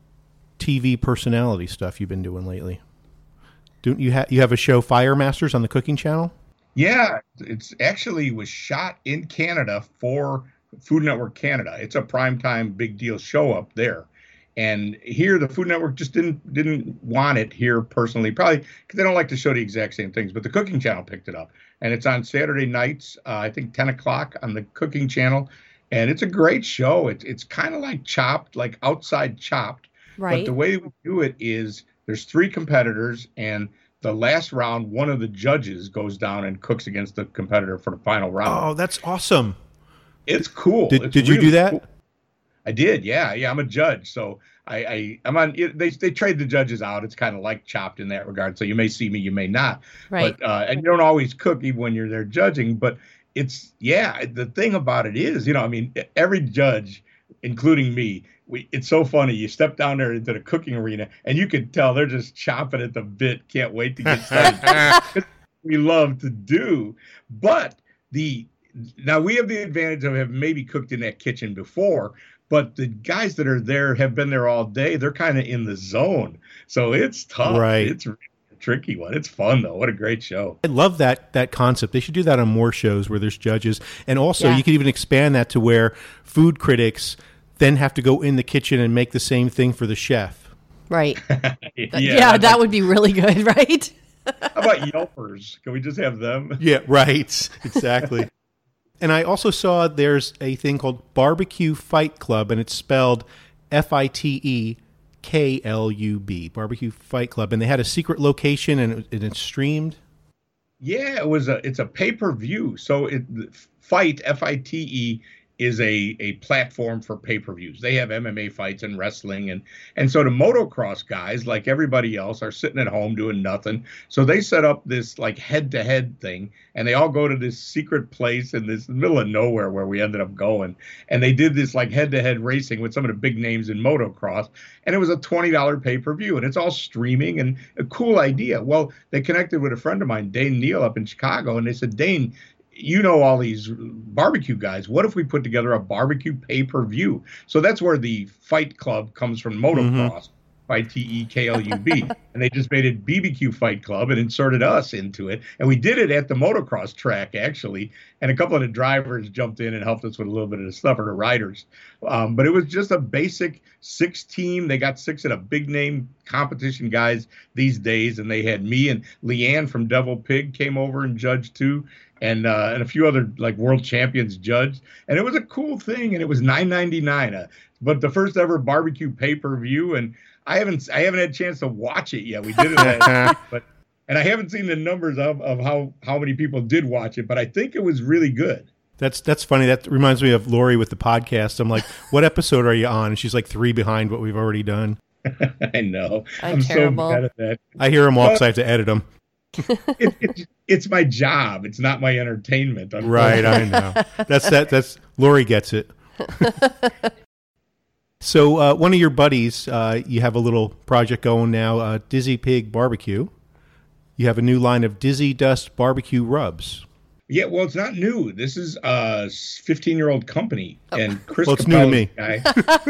A: T V personality stuff you've been doing lately. Don't you have you have a show, Fire Masters, on the Cooking Channel?
B: Yeah, it's actually was shot in Canada for Food Network Canada. It's a primetime big deal show up there. And here, the Food Network just didn't didn't want it here personally, probably because they don't like to show the exact same things. But the Cooking Channel picked it up, and it's on Saturday nights, uh, I think ten o'clock on the Cooking Channel, and it's a great show. It's it's kind of like Chopped, like Outside Chopped,
D: Right.
B: but the way we do it is there's three competitors, and the last round, one of the judges goes down and cooks against the competitor for the final round.
A: Oh, that's awesome!
B: It's cool.
A: Did,
B: It's
A: did you
B: really
A: do that?
B: cool. I did, yeah, yeah. I'm a judge, so I, I I'm on. They they trade the judges out. It's kind of like Chopped in that regard. So you may see me, you may not.
D: Right.
B: But uh, and you don't always cook even when you're there judging. But it's yeah. The thing about it is, you know, I mean, every judge, including me, we. It's so funny. You step down there into the cooking arena, and you can tell they're just chomping at the bit. Can't wait to get started. We love to do, but the now we have the advantage of have maybe cooked in that kitchen before. But the guys that are there have been there all day. They're kind of in the zone. So it's tough.
A: Right.
B: It's really a tricky one. It's fun, though. What a great show.
A: I love that that concept. They should do that on more shows where there's judges. And also,
D: Yeah.
A: you could even expand that to where food critics then have to go in the kitchen and make the same thing for the chef.
D: Right.
B: yeah,
D: Yeah, that would be really good, right?
B: How about Yelpers? Can we just have them?
A: Yeah, right. Exactly. And I also saw there's a thing called Barbecue Fight Club, and it's spelled F I T E K L U B, Barbecue Fight Club. And they had a secret location, and it, and it's streamed.
B: Yeah, it was a. It's a pay per view. So it Fight F I T E is a, a platform for pay-per-views. They have M M A fights and wrestling. And, and so the motocross guys, like everybody else, are sitting at home doing nothing. So they set up this like head-to-head thing, and they all go to this secret place in this middle of nowhere where we ended up going. And they did this like head-to-head racing with some of the big names in motocross. And it was a twenty dollars pay-per-view, and it's all streaming, and a cool idea. Well, they connected with a friend of mine, Dane Neal, up in Chicago, and they said, Dane, you know all these barbecue guys. What if we put together a barbecue pay-per-view? So that's where the Fight Club comes from, motocross, mm-hmm. F I T E K L U B. And they just made it B B Q Fight Club and inserted us into it. And we did it at the motocross track, actually. And a couple of the drivers jumped in and helped us with a little bit of the stuff, or the riders. Um, but it was just a basic six team. They got six of the big name competition guys these days. And they had me and Leanne from Devil Pig came over and judged too. And uh, and a few other like world champions judged. And it was a cool thing. And it was nine ninety-nine. Uh, but the first ever barbecue pay-per-view. And I haven't I haven't had a chance to watch it yet. We did it last week, but and I haven't seen the numbers of, of how, how many people did watch it, but I think it was really good.
A: That's that's funny. That reminds me of Lori with the podcast. I'm like, what episode are you on? And she's like three behind what we've already done.
B: I know.
D: I'm,
B: I'm
D: terrible.
B: so bad at that.
A: I hear them all because I have to edit them.
B: it, it, it's my job. It's not my entertainment.
A: Right, I know. That's that. That's Lori gets it. So uh, one of your buddies, uh, you have a little project going now, uh, Dizzy Pig Barbecue. You have a new line of Dizzy Dust Barbecue Rubs.
B: Yeah, well, it's not new. This is a fifteen-year-old company, and Chris.
A: Well, it's new to me.
B: Guy,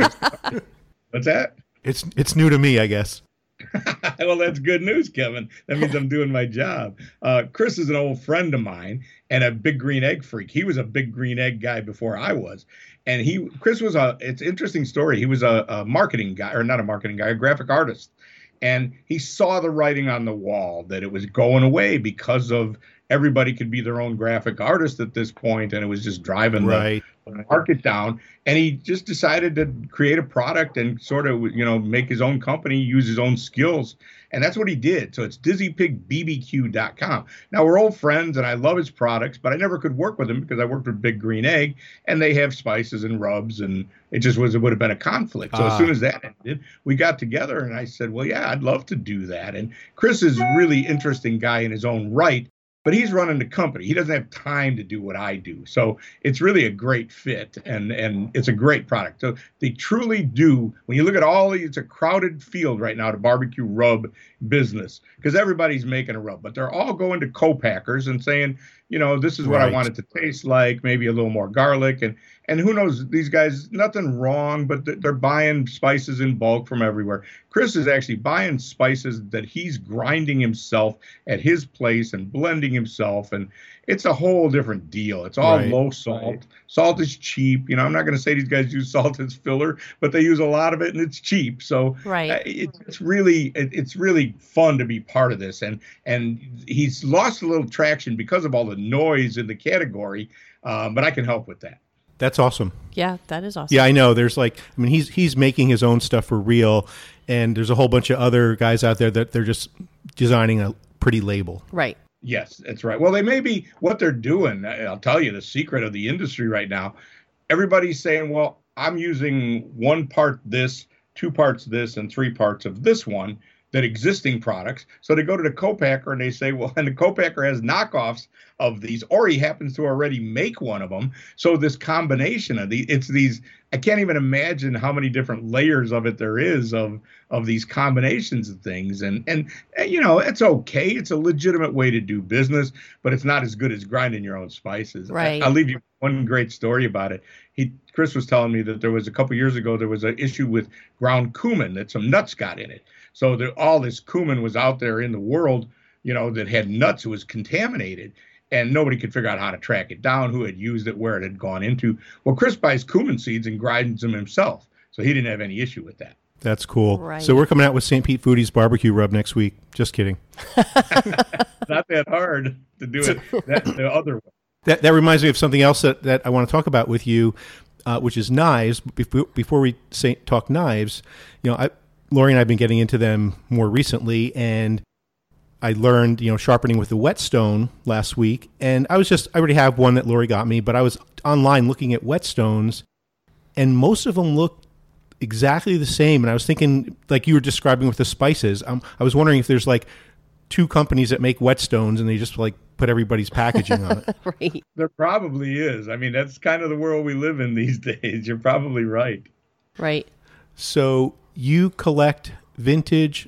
B: what's that?
A: It's it's new to me, I guess.
B: Well, that's good news, Kevin. That means I'm doing my job. Uh, Chris is an old friend of mine and a big green egg freak. He was a big green egg guy before I was. And he, Chris was a, it's an interesting story. He was a, a marketing guy, or not a marketing guy, a graphic artist. And he saw the writing on the wall that it was going away because of everybody could be their own graphic artist at this point, and it was just driving
A: right.
B: the market down. And he just decided to create a product and sort of, you know, make his own company, use his own skills. And that's what he did. So it's dizzy pig b b q dot com. Now, we're old friends, and I love his products, but I never could work with him because I worked with Big Green Egg, and they have spices and rubs, and it just was it would have been a conflict. So ah. as soon as that ended, we got together, and I said, well, yeah, I'd love to do that. And Chris is a really interesting guy in his own right. But he's running the company. He doesn't have time to do what I do. So it's really a great fit, and, and it's a great product. So they truly do. When you look at all these, it's a crowded field right now, the barbecue rub business, because everybody's making a rub. But they're all going to co-packers and saying, you know, this is what right. I want it to taste like, maybe a little more garlic. And and who knows, these guys, nothing wrong, but they're buying spices in bulk from everywhere. Chris is actually buying spices that he's grinding himself at his place and blending himself. And it's a whole different deal. It's all right. low salt. Right. Salt is cheap. You know, I'm not going to say these guys use salt as filler, but they use a lot of it, and it's cheap. So
D: right.
B: uh, it, it's really it, it's really fun to be part of this. And and he's lost a little traction because of all the noise in the category, um, but I can help with that.
A: That's awesome.
D: Yeah, that is awesome.
A: Yeah, I know. There's like, I mean, he's he's making his own stuff for real, and there's a whole bunch of other guys out there that they're just designing a pretty label.
D: Right.
B: Yes, that's right. Well, they may be what they're doing. I'll tell you the secret of the industry right now. Everybody's saying, well, I'm using one part this, two parts this, and three parts of this one, that existing products. So they go to the co-packer and they say, well, and the co-packer has knockoffs of these, or he happens to already make one of them. So this combination of the, it's these, I can't even imagine how many different layers of it there is of, of these combinations of things. And, and, and, you know, it's okay. It's a legitimate way to do business, but it's not as good as grinding your own spices.
D: Right.
B: I, I'll leave you one great story about it. He, Chris was telling me that there was a couple years ago, there was an issue with ground cumin that some nuts got in it. So there, all this cumin was out there in the world, you know, that had nuts. It was contaminated, and nobody could figure out how to track it down, who had used it, where it had gone into. Well, Chris buys cumin seeds and grinds them himself, so he didn't have any issue with that.
A: That's cool.
D: Right.
A: So we're coming out with Saint Pete Foodies Barbecue Rub next week. Just kidding.
B: Not that hard to do it. That's the other one.
A: That that reminds me of something else that, that I want to talk about with you, uh, which is knives. Before, before we say, talk knives, you know, I, Lori and I have been getting into them more recently, and I learned, you know, sharpening with the whetstone last week, and I was just, I already have one that Lori got me, but I was online looking at whetstones, and most of them look exactly the same. And I was thinking, like you were describing with the spices, um, I was wondering if there's like two companies that make whetstones and they just like put everybody's packaging on it.
D: Right.
B: There probably is. I mean, that's kind of the world we live in these days. You're probably right.
D: Right.
A: So you collect vintage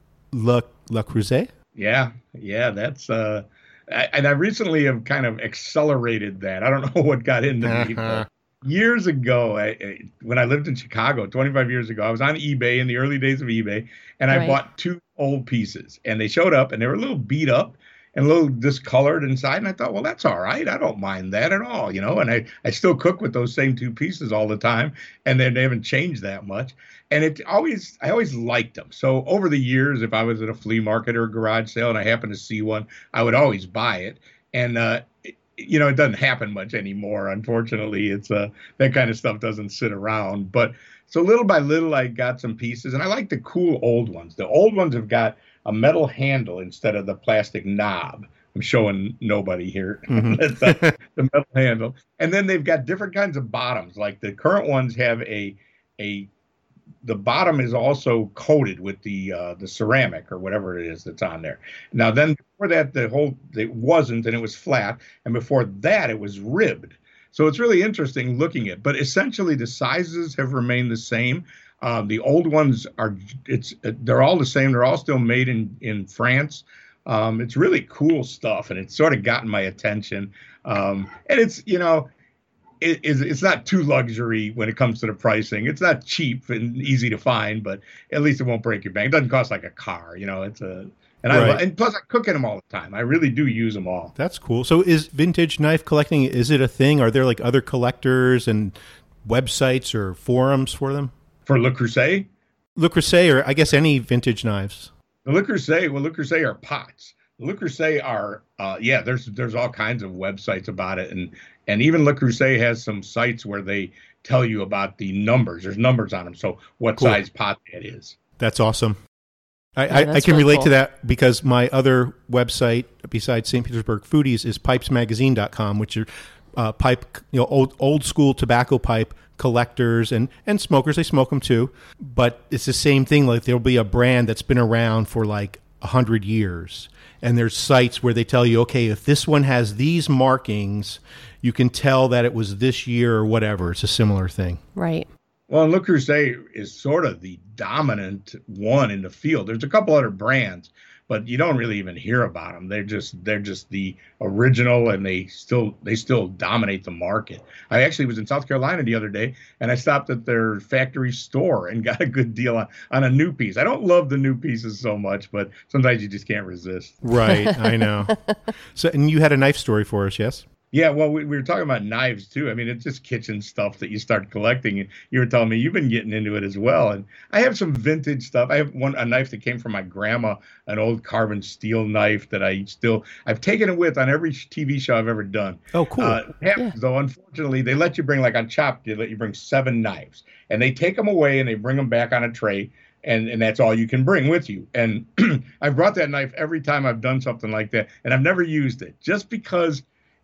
A: Le, Le Creuset?
B: Yeah, yeah, that's uh, I, and I recently have kind of accelerated that. I don't know what got into me, but years ago, I, I, when I lived in Chicago, twenty-five years ago, I was on eBay in the early days of eBay, and I
D: Right.
B: bought two old pieces, and they showed up, and they were a little beat up and a little discolored inside, and I thought, well, that's all right. I don't mind that at all, you know, and I, I still cook with those same two pieces all the time, and they, they haven't changed that much. And it always, I always liked them. So over the years, if I was at a flea market or a garage sale and I happened to see one, I would always buy it. And, uh, it, you know, it doesn't happen much anymore. Unfortunately, it's uh, that kind of stuff doesn't sit around. But so little by little, I got some pieces, and I like the cool old ones. The old ones have got a metal handle instead of the plastic knob. I'm showing nobody here.
A: Mm-hmm.
B: the, the metal handle. And then they've got different kinds of bottoms. Like the current ones have a, a, the bottom is also coated with the uh, the ceramic or whatever it is that's on there. Now, then before that, the whole, it wasn't, and it was flat. And before that, it was ribbed. So it's really interesting looking at, but essentially the sizes have remained the same. Um, the old ones are, it's, they're all the same. They're all still made in, in France. Um, it's really cool stuff, and it's sort of gotten my attention. Um, and it's, you know, it, it's, it's not too luxury when it comes to the pricing. It's not cheap and easy to find, but at least it won't break your bank. It doesn't cost like a car, you know. It's a, and I
A: Right.
B: and plus I cook in them all the time. I really do use them all.
A: That's cool. So is vintage knife collecting, is it a thing? Are there like other collectors and websites or forums for them?
B: For Le Creuset,
A: Le Creuset, or I guess any vintage knives.
B: the Le Creuset, well, Le Creuset are pots. Le Creuset are, uh, yeah, there's there's all kinds of websites about it, and and even Le Creuset has some sites where they tell you about the numbers. There's numbers on them, so what
A: Cool.
B: size pot that is.
A: That's awesome. I,
D: Yeah,
A: I, I
D: that's
A: can
D: really
A: relate
D: cool.
A: to that because my other website besides Saint Petersburg Foodies is pipes magazine dot com, which are uh, pipe, you know, old old school tobacco pipe collectors and, and smokers. They smoke them too, but it's the same thing. Like there'll be a brand that's been around for like a hundred years, and there's sites where they tell you, okay, if this one has these markings, you can tell that it was this year or whatever. It's a similar thing.
D: Right.
B: Well, and Le Creuset is sort of the dominant one in the field. There's a couple other brands, but you don't really even hear about them. They're just they're just the original, and they still they still dominate the market. I actually was in South Carolina the other day, and I stopped at their factory store and got a good deal on, on a new piece. I don't love the new pieces so much, but sometimes you just can't resist.
A: Right. I know. So, and you had a knife story for us, yes?
B: Yeah, well, we, we were talking about knives too. I mean, it's just kitchen stuff that you start collecting. And you were telling me you've been getting into it as well. And I have some vintage stuff. I have one a knife that came from my grandma, an old carbon steel knife that I still I've taken it with on every T V show I've ever done.
A: Oh, cool.
B: Uh, what happens,
D: Yeah.
B: though, unfortunately, they let you bring, like on Chopped, they let you bring seven knives, and they take them away and they bring them back on a tray. And, and that's all you can bring with you. And I've brought that knife every time I've done something like that, and I've never used it just because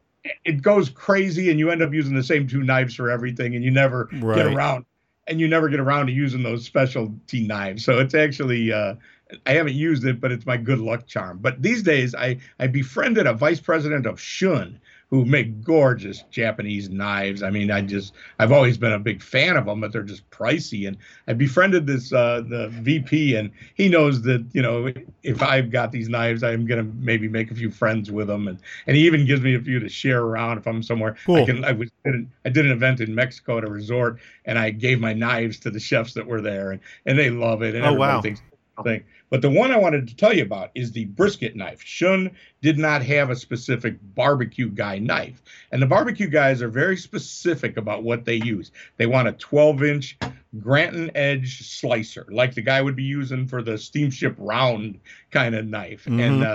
B: it goes crazy and you end up using the same two knives for everything, and you never
A: Right.
B: get around and you never get around to using those specialty knives. So it's actually, uh, I haven't used it, but it's my good luck charm. But these days I, I befriended a vice president of Shun, who make gorgeous Japanese knives. I mean, I just, I've always been a big fan of them, but they're just pricey. And I befriended this, uh, the V P, and he knows that, you know, if I've got these knives, I'm going to maybe make a few friends with them. And, and he even gives me a few to share around if I'm somewhere.
A: Cool.
B: I can, I was, I did an event in Mexico at a resort, and I gave my knives to the chefs that were there, and, and they love it. And
A: Oh,
B: everybody
A: wow.
B: thinks thing. But the one I wanted to tell you about is the brisket knife. Shun did not have a specific barbecue guy knife. And the barbecue guys are very specific about what they use. They want a twelve inch Granton edge slicer, like the guy would be using for the steamship round kind of knife.
A: Mhm.
B: And uh,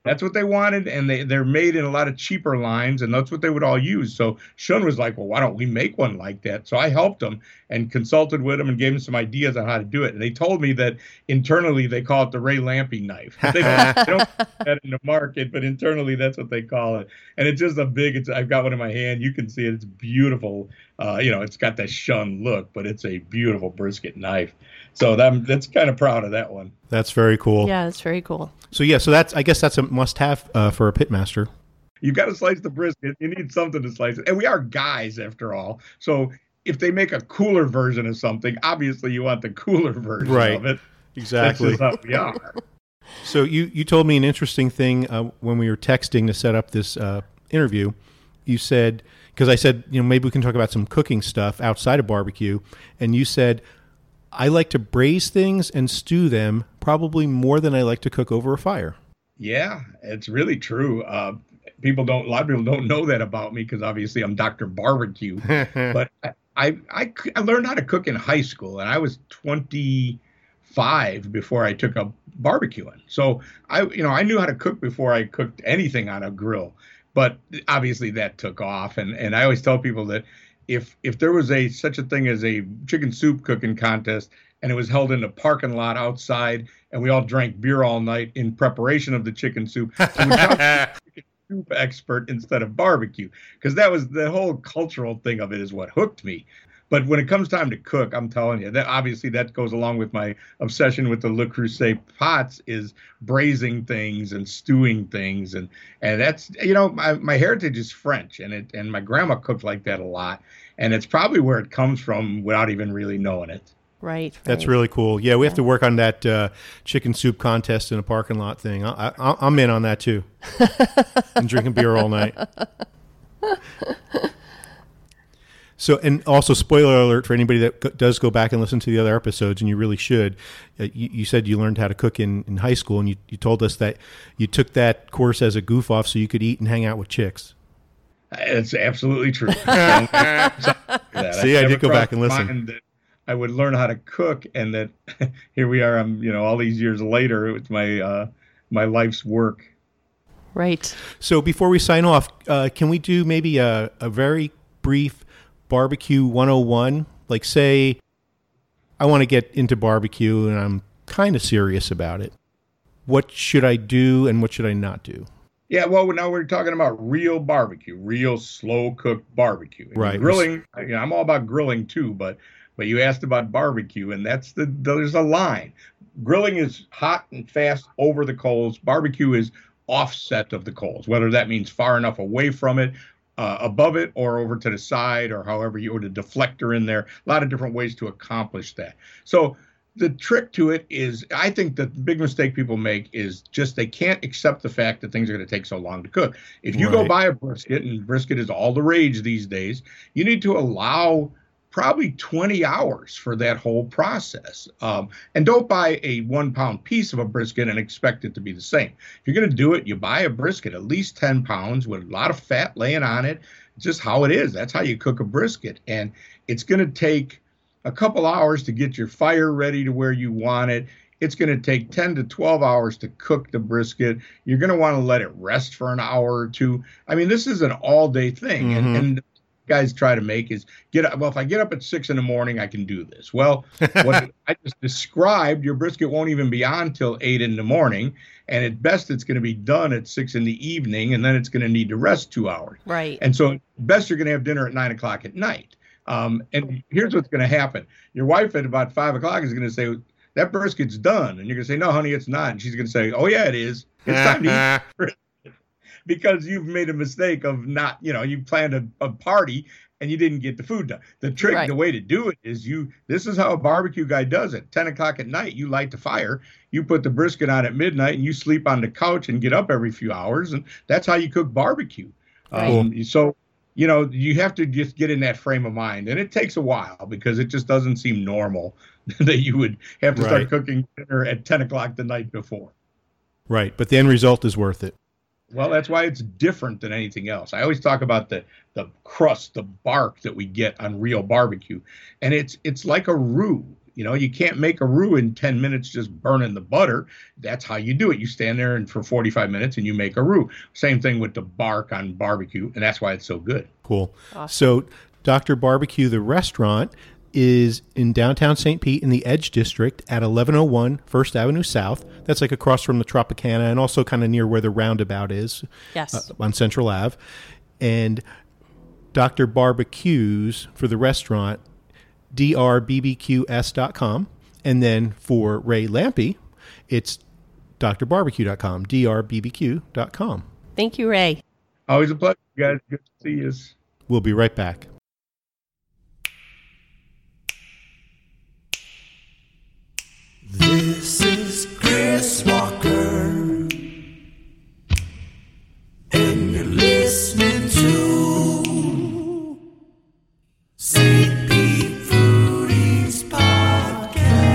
B: That's what they wanted, and they, they're made in a lot of cheaper lines, and that's what they would all use. So Shun was like, well, why don't we make one like that? So I helped them and consulted with them and gave them some ideas on how to do it. And they told me that internally they call it the Ray Lampe knife. They don't, they don't put that in the market, but internally that's what they call it. And it's just a big, it's, I've got one in my hand. You can see it. It's beautiful. Uh, you know, it's got that Shun look, but it's a beautiful brisket knife. So that, that's kind of proud of that one.
A: That's very cool.
D: Yeah, that's very cool.
A: So yeah, so that's I guess that's a must-have uh, for a pitmaster.
B: You've got to slice the brisket. You need something to slice it. And we are guys, after all. So if they make a cooler version of something, obviously you want the cooler version
A: right.
B: of it.
A: Exactly.
B: That's just how we are.
A: So you, you told me an interesting thing uh, when we were texting to set up this uh, interview. You said, because I said, you know, maybe we can talk about some cooking stuff outside of barbecue. And you said, I like to braise things and stew them probably more than I like to cook over a fire.
B: Yeah, it's really true. Uh, people don't, a lot of people don't know that about me because obviously I'm Doctor Barbecue. But I, I, I, I learned how to cook in high school, and I was twenty-five before I took up barbecuing. So I, you know, I knew how to cook before I cooked anything on a grill. But obviously that took off, and and I always tell people that if if there was a such a thing as a chicken soup cooking contest and it was held in a parking lot outside and we all drank beer all night in preparation of the chicken soup, I would count the chicken soup expert instead of barbecue, because that was the whole cultural thing of it is what hooked me. But when it comes time to cook, I'm telling you, that obviously that goes along with my obsession with the Le Creuset pots, is braising things and stewing things. And, and that's, you know, my, my heritage is French, and it, and my grandma cooked like that a lot. And it's probably where it comes from without even really knowing it.
D: Right. right.
A: That's really cool. Yeah, we have to work on that uh, chicken soup contest in a parking lot thing. I, I, I'm in on that too. And drinking beer all night. So, and also, spoiler alert for anybody that g- does go back and listen to the other episodes, and you really should. Uh, you, you said you learned how to cook in, in high school, and you, you told us that you took that course as a goof off so you could eat and hang out with chicks.
B: It's absolutely true. See, I,
A: I did go back and listen.
B: That I would learn how to cook, and that here we are. I'm, you know, all these years later, it was my uh, my life's work.
D: Right.
A: So before we sign off, uh, can we do maybe a, a very brief barbecue one oh one? Like, say I want to get into barbecue and I'm kind of serious about it. What should I do and what should I not do?
B: Yeah, well, now we're talking about real barbecue, real slow cooked barbecue. I mean,
A: right.
B: Grilling, you know, I'm all about grilling too, but but you asked about barbecue, and that's the, there's a line. Grilling is hot and fast over the coals. Barbecue is offset of the coals, whether that means far enough away from it, Uh, above it, or over to the side, or however you, or the deflector in there. A lot of different ways to accomplish that. So the trick to it is, I think the big mistake people make is just they can't accept the fact that things are going to take so long to cook. If you
A: right.
B: go buy a brisket, and brisket is all the rage these days, you need to allow probably twenty hours for that whole process. Um, and don't buy a one pound piece of a brisket and expect it to be the same. If you're going to do it, you buy a brisket, at least ten pounds with a lot of fat laying on it. It's just how it is. That's how you cook a brisket. And it's going to take a couple hours to get your fire ready to where you want it. It's going to take ten to twelve hours to cook the brisket. You're going to want to let it rest for an hour or two. I mean, this is an all day thing.
A: Mm-hmm.
B: And, and guys try to make is get up. Well, if I get up at six in the morning, I can do this. Well, what I just described, your brisket won't even be on till eight in the morning. And at best, it's going to be done at six in the evening. And then it's going to need to rest two hours.
D: Right.
B: And so best you're going to have dinner at nine o'clock at night. Um, and here's what's going to happen. Your wife at about five o'clock is going to say, that brisket's done. And you're going to say, no, honey, it's not. And she's going to say, oh, yeah, it is. It's time to eat. Because you've made a mistake of not, you know, you planned a, a party and you didn't get the food done. The trick,
D: right.
B: the way to do it is you, this is how a barbecue guy does it. ten o'clock at night, you light the fire, you put the brisket on at midnight, and you sleep on the couch and get up every few hours. And that's how you cook barbecue.
D: Right.
B: Um, so, you know, you have to just get in that frame of mind. And it takes a while because it just doesn't seem normal that you would have to
A: right.
B: start cooking dinner at ten o'clock the night before.
A: Right. But the end result is worth it.
B: Well, that's why it's different than anything else. I always talk about the the crust, the bark that we get on real barbecue, and it's it's like a roux. You know, you can't make a roux in ten minutes just burning the butter. That's how you do it. You stand there and for forty-five minutes and you make a roux. Same thing with the bark on barbecue, and that's why it's so good.
A: Cool. Awesome. So Doctor Barbecue, the restaurant, is in downtown Saint Pete in the Edge District at eleven oh one First Avenue South. That's like across from the Tropicana and also kind of near where the roundabout is.
D: Yes.
A: Uh, on Central Ave. And Doctor Barbecues for the restaurant, D R B B Q S dot com. And then for Ray Lampe, it's D R barbecue dot com, D R B B Q dot com.
D: Thank you, Ray.
B: Always a pleasure, guys. Good to see you.
A: We'll be right back.
H: This is Chris Walker, and you're listening to Saint Pete Foodies Podcast.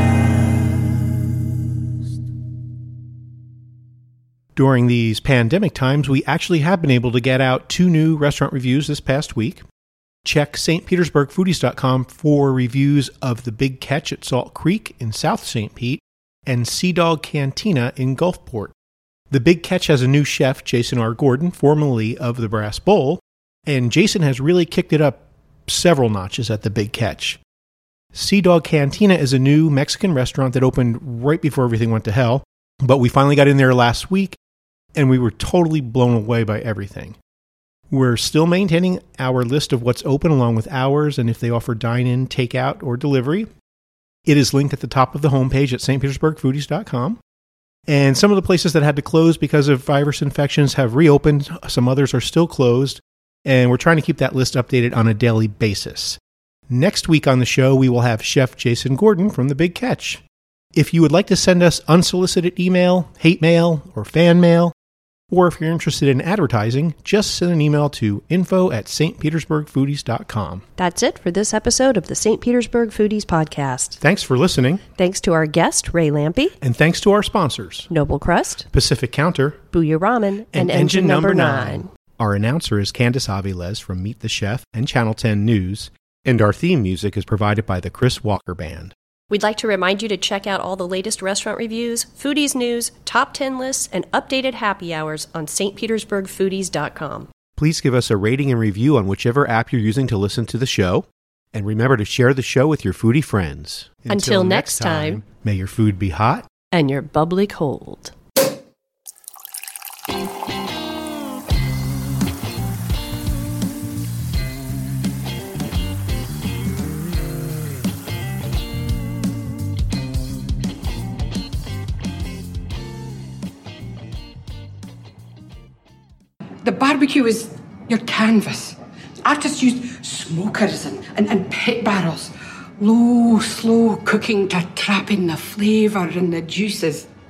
A: During these pandemic times, we actually have been able to get out two new restaurant reviews this past week. Check St Petersburg Foodies dot com for reviews of The Big Catch at Salt Creek in South Saint Pete and Sea Dog Cantina in Gulfport. The Big Catch has a new chef, Jason R. Gordon, formerly of the Brass Bowl, and Jason has really kicked it up several notches at The Big Catch. Sea Dog Cantina is a new Mexican restaurant that opened right before everything went to hell, but we finally got in there last week, and we were totally blown away by everything. We're still maintaining our list of what's open along with hours and if they offer dine-in, takeout, or delivery. It is linked at the top of the homepage at St Petersburg Foodies dot com. And some of the places that had to close because of virus infections have reopened. Some others are still closed. And we're trying to keep that list updated on a daily basis. Next week on the show, we will have Chef Jason Gordon from The Big Catch. If you would like to send us unsolicited email, hate mail, or fan mail, or if you're interested in advertising, just send an email to info at St Petersburg Foodies dot com.
D: That's it for this episode of the Saint Petersburg Foodies Podcast.
A: Thanks for listening.
D: Thanks to our guest, Ray Lampe.
A: And thanks to our sponsors,
D: Noble Crust,
A: Pacific Counter,
D: Booyah Ramen, and, and Engine, Engine Number nine.
A: Our announcer is Candice Aviles from Meet the Chef and Channel ten News, and our theme music is provided by the Chris Walker Band.
D: We'd like to remind you to check out all the latest restaurant reviews, foodies news, top ten lists, and updated happy hours on St Petersburg Foodies dot com.
A: Please give us a rating and review on whichever app you're using to listen to the show. And remember to share the show with your foodie friends.
D: Until, Until next time, time,
A: may your food be hot
D: and your bubbly cold.
I: The barbecue is your canvas. Artists used smokers and, and, and pit barrels. Low, slow cooking to trap in the flavour and the juices.